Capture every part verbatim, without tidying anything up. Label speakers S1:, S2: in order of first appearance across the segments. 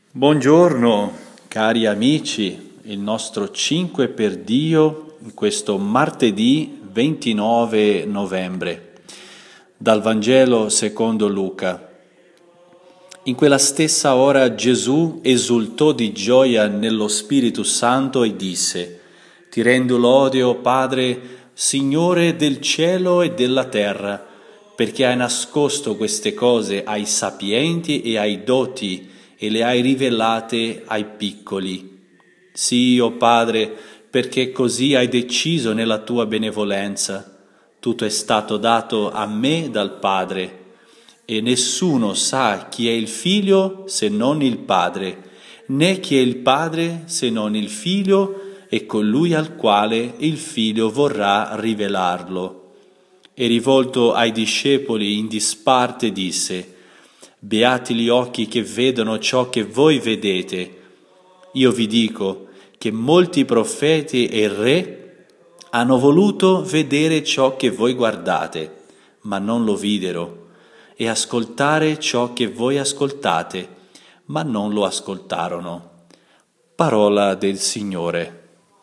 S1: Buongiorno cari amici, il nostro cinque per Dio in questo martedì ventinove novembre, dal Vangelo secondo Luca. In quella stessa ora Gesù esultò di gioia nello Spirito Santo e disse: Ti rendo lode, o Padre, Signore del cielo e della terra, perché hai nascosto queste cose ai sapienti e ai dotti e le hai rivelate ai piccoli. Sì, o Padre, perché così hai deciso nella tua benevolenza. Tutto è stato dato a me dal Padre, e nessuno sa chi è il Figlio se non il Padre, né chi è il Padre se non il Figlio e colui al quale il Figlio vorrà rivelarlo. E rivolto ai discepoli in disparte disse: Beati gli occhi che vedono ciò che voi vedete. Io vi dico che molti profeti e re hanno voluto vedere ciò che voi guardate, ma non lo videro, e ascoltare ciò che voi ascoltate, ma non lo ascoltarono. Parola del Signore.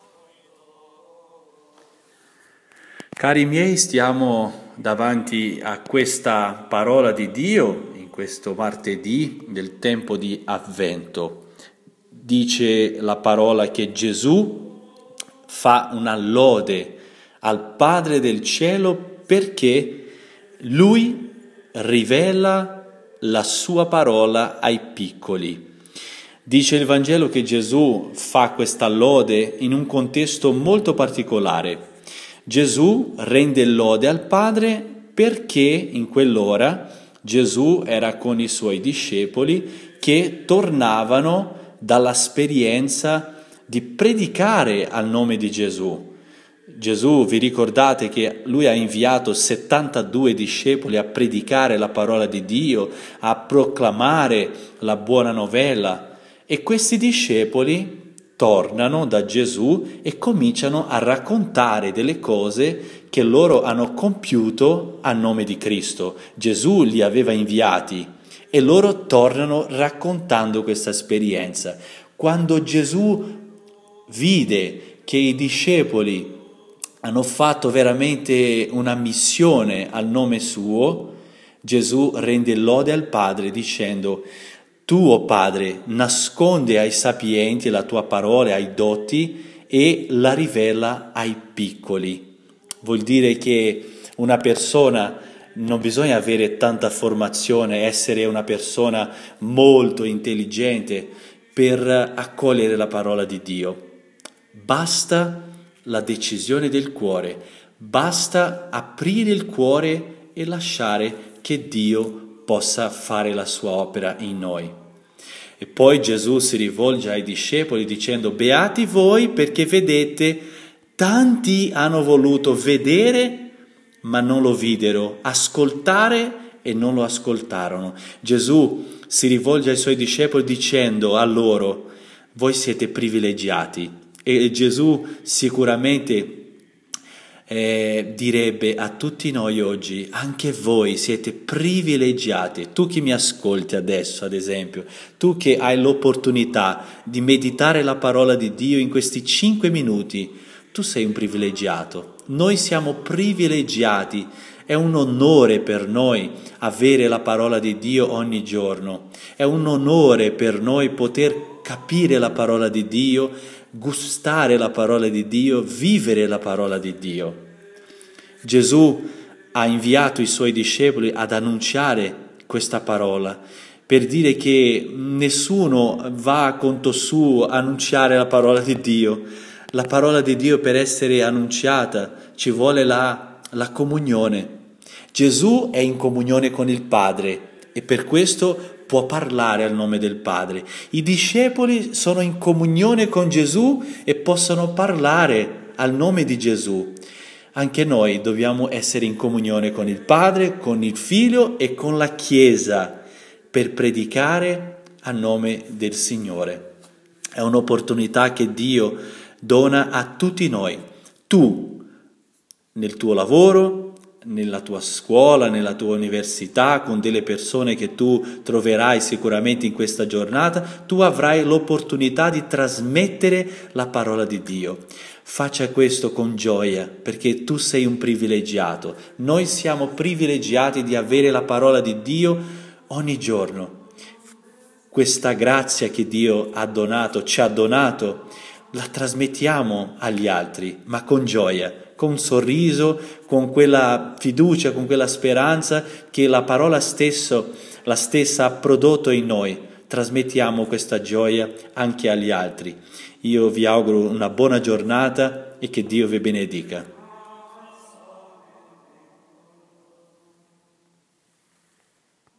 S1: Cari miei, stiamo davanti a questa parola di Dio in questo martedì del tempo di Avvento. Dice la parola che Gesù fa una lode al Padre del cielo perché Lui rivela la sua parola ai piccoli. Dice il Vangelo che Gesù fa questa lode in un contesto molto particolare. Gesù rende lode al Padre perché in quell'ora Gesù era con i suoi discepoli che tornavano dall'esperienza di predicare al nome di Gesù. Gesù, vi ricordate che lui ha inviato settantadue discepoli a predicare la parola di Dio, a proclamare la buona novella, e questi discepoli tornano da Gesù e cominciano a raccontare delle cose che loro hanno compiuto a nome di Cristo. Gesù li aveva inviati e loro tornano raccontando questa esperienza. Quando Gesù vide che i discepoli hanno fatto veramente una missione al nome suo, Gesù rende lode al Padre dicendo: Tu, o Padre, nasconde ai sapienti la tua parola, ai dotti, e la rivela ai piccoli. Vuol dire che una persona non bisogna avere tanta formazione, essere una persona molto intelligente per accogliere la parola di Dio. Basta la decisione del cuore, basta aprire il cuore e lasciare che Dio possa fare la sua opera in noi. E poi Gesù si rivolge ai discepoli dicendo: Beati voi perché vedete, tanti hanno voluto vedere ma non lo videro, ascoltare e non lo ascoltarono. Gesù si rivolge ai suoi discepoli dicendo a loro: voi siete privilegiati. E Gesù sicuramente Eh, direbbe a tutti noi oggi: anche voi siete privilegiati. Tu che mi ascolti adesso, ad esempio, tu che hai l'opportunità di meditare la parola di Dio in questi cinque minuti, tu sei un privilegiato. Noi siamo privilegiati. È un onore per noi avere la parola di Dio ogni giorno. È un onore per noi poter capire la parola di Dio, gustare la parola di Dio, vivere la parola di Dio. Gesù ha inviato i suoi discepoli ad annunciare questa parola, per dire che nessuno va a conto suo a annunciare la parola di Dio. La parola di Dio, per essere annunciata, ci vuole la, la comunione. Gesù è in comunione con il Padre e per questo può parlare al nome del Padre. I discepoli sono in comunione con Gesù e possono parlare al nome di Gesù. Anche noi dobbiamo essere in comunione con il Padre, con il Figlio e con la Chiesa per predicare a nome del Signore. È un'opportunità che Dio dona a tutti noi. Tu, nel tuo lavoro, nella tua scuola, nella tua università, con delle persone che tu troverai sicuramente in questa giornata, tu avrai l'opportunità di trasmettere la parola di Dio. Faccia questo con gioia, perché tu sei un privilegiato. Noi siamo privilegiati di avere la parola di Dio ogni giorno. Questa grazia che Dio ha donato, ci ha donato, la trasmettiamo agli altri, ma con gioia, con un sorriso, con quella fiducia, con quella speranza che la parola stesso, la stessa ha prodotto in noi. Trasmettiamo questa gioia anche agli altri. Io vi auguro una buona giornata e che Dio vi benedica.